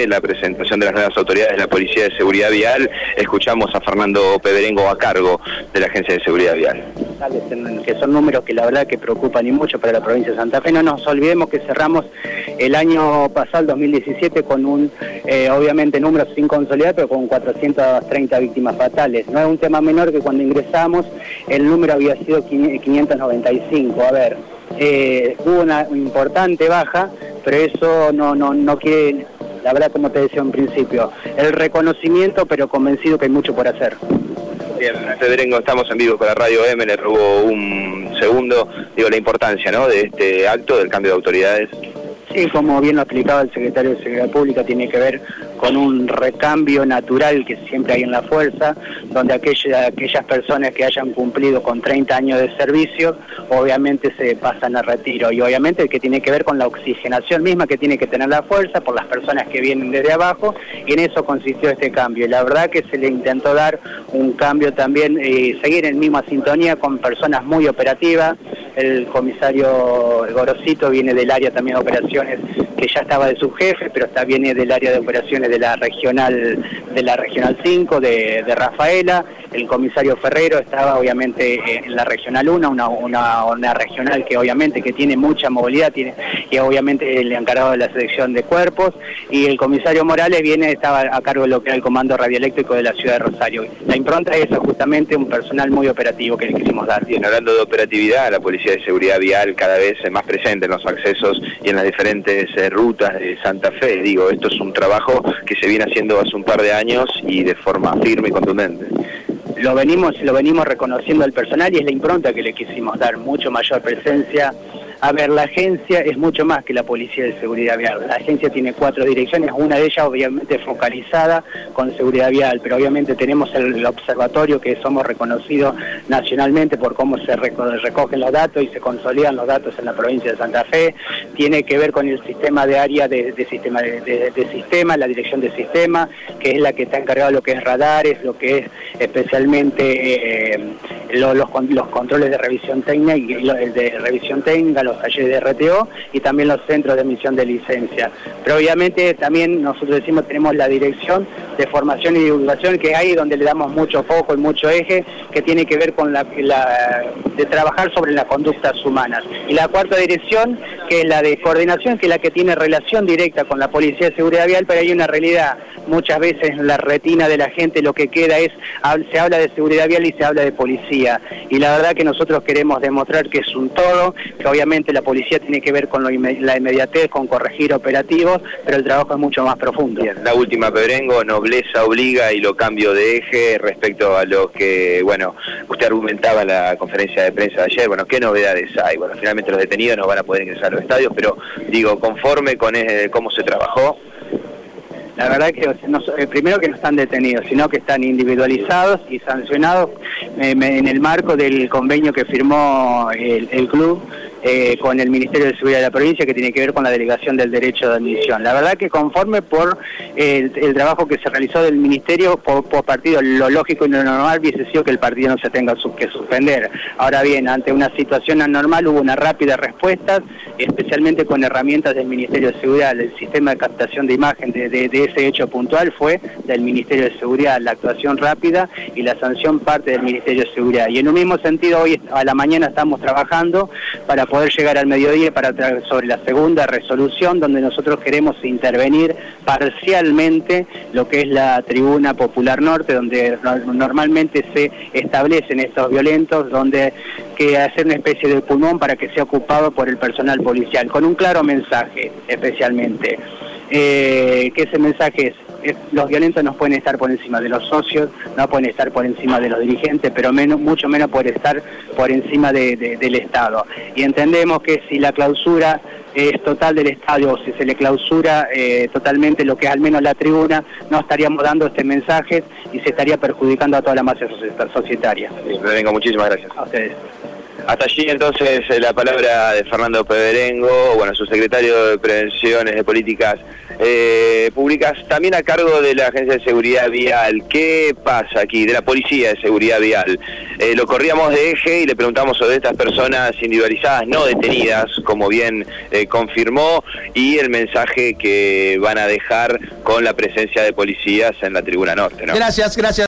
de la presentación de las nuevas autoridades de la Policía de Seguridad Vial. Escuchamos a Fernando Peberengo a cargo de la Agencia de Seguridad Vial. Que son números que la verdad que preocupan y mucho para la provincia de Santa Fe. No nos olvidemos que cerramos el año pasado, el 2017, con obviamente números sin consolidar, pero con 430 víctimas fatales. No es un tema menor que cuando ingresamos el número había sido 595. A ver, hubo una importante baja, pero eso no quiere, la verdad, como te decía en principio, el reconocimiento, pero convencido que hay mucho por hacer. Bien, Peberengo, estamos en vivo con la Radio M, le robo un segundo, la importancia, ¿no?, de este acto del cambio de autoridades. Sí, como bien lo explicaba el secretario de Seguridad Pública, tiene que ver con un recambio natural que siempre hay en la fuerza, donde aquellas personas que hayan cumplido con 30 años de servicio, obviamente se pasan a retiro, y obviamente que tiene que ver con la oxigenación misma que tiene que tener la fuerza por las personas que vienen desde abajo, y en eso consistió este cambio. Y la verdad que se le intentó dar un cambio también, seguir en misma sintonía con personas muy operativas. El comisario Gorosito viene del área también de operaciones, que ya estaba de subjefe, pero viene del área de operaciones de la regional 5 de Rafaela. El comisario Ferrero estaba obviamente en la regional 1, una regional que obviamente que tiene mucha movilidad, y obviamente el encargado de la selección de cuerpos, y el comisario Morales estaba a cargo de lo que era el comando radioeléctrico de la ciudad de Rosario. La impronta es justamente un personal muy operativo que le quisimos dar. Bien, hablando de operatividad, la Policía de Seguridad Vial cada vez es más presente en los accesos y en las diferentes rutas de Santa Fe. Esto es un trabajo que se viene haciendo hace un par de años y de forma firme y contundente. Lo venimos reconociendo al personal, y es la impronta que le quisimos dar, mucho mayor presencia. A ver, la agencia es mucho más que la Policía de Seguridad Vial. La agencia tiene 4 direcciones, una de ellas obviamente focalizada con seguridad vial, pero obviamente tenemos el observatorio, que somos reconocidos nacionalmente por cómo se recogen los datos y se consolidan los datos en la provincia de Santa Fe. Tiene que ver con el sistema de área de sistema, la dirección de sistema, que es la que está encargada de lo que es radares, lo que es especialmente los controles de revisión técnica, los talleres de RTO, y también los centros de emisión de licencia. Pero obviamente también nosotros decimos, tenemos la dirección de formación y divulgación, que es ahí donde le damos mucho foco y mucho eje, que tiene que ver con de trabajar sobre las conductas humanas. Y la 4ª dirección, que es la de coordinación, que es la que tiene relación directa con la Policía de Seguridad Vial, pero hay una realidad. Muchas veces en la retina de la gente lo que queda se habla de seguridad vial y se habla de policía. Y la verdad que nosotros queremos demostrar que es un todo, que obviamente la policía tiene que ver con la inmediatez, con corregir operativos, pero el trabajo es mucho más profundo. Bien, la última, Peberengo, nobleza obliga, y lo cambio de eje respecto a lo que, usted argumentaba en la conferencia de prensa de ayer. ¿Qué novedades hay? Finalmente los detenidos no van a poder ingresar a los estadios, pero conforme con cómo se trabajó. La verdad que primero que no están detenidos, sino que están individualizados y sancionados en el marco del convenio que firmó el club con el Ministerio de Seguridad de la provincia, que tiene que ver con la delegación del derecho de admisión. La verdad que conforme por el trabajo que se realizó del Ministerio por partido, lo lógico y lo normal hubiese sido que el partido no se tenga que suspender. Ahora bien, ante una situación anormal hubo una rápida respuesta, especialmente con herramientas del Ministerio de Seguridad. El sistema de captación de imagen de ese hecho puntual fue del Ministerio de Seguridad, la actuación rápida, y la sanción parte del Ministerio de Seguridad. Y en un mismo sentido, hoy a la mañana estamos trabajando para poder llegar al mediodía sobre la segunda resolución, donde nosotros queremos intervenir parcialmente lo que es la tribuna Popular Norte, donde normalmente se establecen estos violentos, donde que hacer una especie de pulmón para que sea ocupado por el personal policial, con un claro mensaje especialmente. Que ese mensaje es, los violentos no pueden estar por encima de los socios, no pueden estar por encima de los dirigentes, pero mucho menos pueden estar por encima del Estado. Y entendemos que si la clausura es total del estadio, o si se le clausura totalmente lo que es al menos la tribuna, no estaríamos dando este mensaje y se estaría perjudicando a toda la masa societaria. Venga, muchísimas gracias. A ustedes. Hasta allí entonces la palabra de Fernando Peberengo, bueno, su secretario de Prevenciones de Políticas Públicas, también a cargo de la Agencia de Seguridad Vial. ¿Qué pasa aquí? De la Policía de Seguridad Vial. Lo corríamos de eje y le preguntamos sobre estas personas individualizadas, no detenidas, como bien confirmó, y el mensaje que van a dejar con la presencia de policías en la Tribuna Norte, ¿no? Gracias.